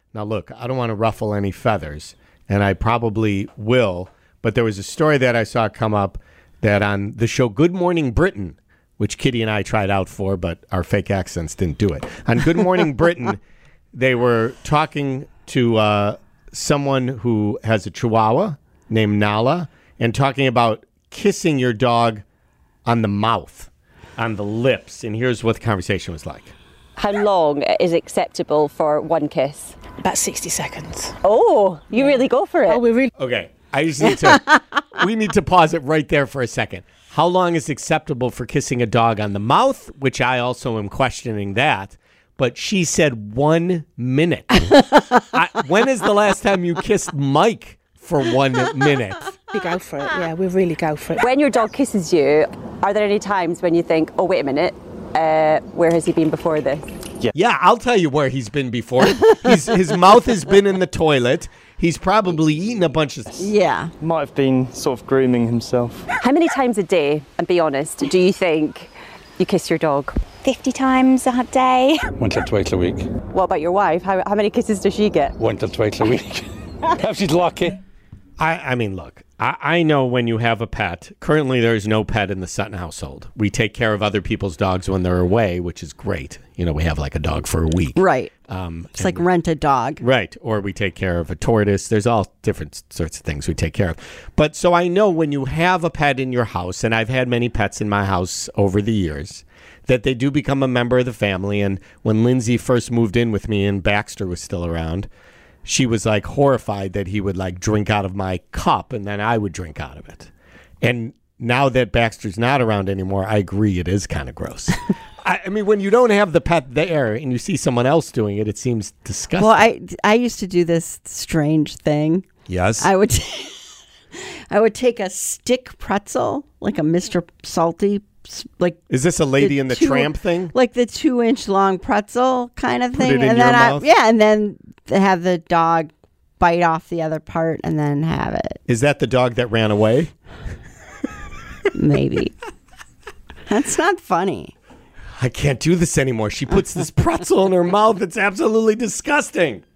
Now, look, I don't want to ruffle any feathers, and I probably will, but there was a story that I saw come up that on the show Good Morning Britain, which Kitty and I tried out for, but our fake accents didn't do it. On Good Morning Britain, they were talking to someone who has a Chihuahua named Nala and talking about kissing your dog on the mouth, on the lips. And here's what the conversation was like. How long is acceptable for one kiss? About 60 seconds. Oh, you really go for it. Oh, we really... Okay, I just need to, we need to pause it right there for a second. How long is acceptable for kissing a dog on the mouth? Which I also am questioning that. But she said 1 minute. When is the last time you kissed Mike for 1 minute? We go for it, yeah, we really go for it. When your dog kisses you, are there any times when you think, oh, wait a minute, where has he been before this? Yeah, I'll tell you where he's been before. His mouth has been in the toilet. He's probably eaten a bunch of... Yeah. Might have been sort of grooming himself. How many times a day, and be honest, do you think you kiss your dog? 50 times a day. Once or twice a week. What about your wife? How many kisses does she get? Once or twice a week. If she's lucky. I mean, look, I know when you have a pet, currently there's no pet in the Sutton household. We take care of other people's dogs when they're away, which is great. You know, we have like a dog for a week. Right. It's like rent a dog. Right. Or we take care of a tortoise. There's all different sorts of things we take care of. But so I know when you have a pet in your house, and I've had many pets in my house over the years, that they do become a member of the family. And when Lindsay first moved in with me and Baxter was still around, she was like horrified that he would like drink out of my cup and then I would drink out of it. And now that Baxter's not around anymore, I agree it is kind of gross. I mean, when you don't have the pet there and you see someone else doing it, it seems disgusting. Well, I used to do this strange thing. Yes. I would take a stick pretzel, like a Mr. Salty, like. Is this a Lady in the Tramp thing? Like the 2-inch long pretzel kind of thing. Put it in and your then mouth? and then have the dog bite off the other part and then have it. Is that the dog that ran away? Maybe. That's not funny. I can't do this anymore. She puts this pretzel in her mouth. It's absolutely disgusting.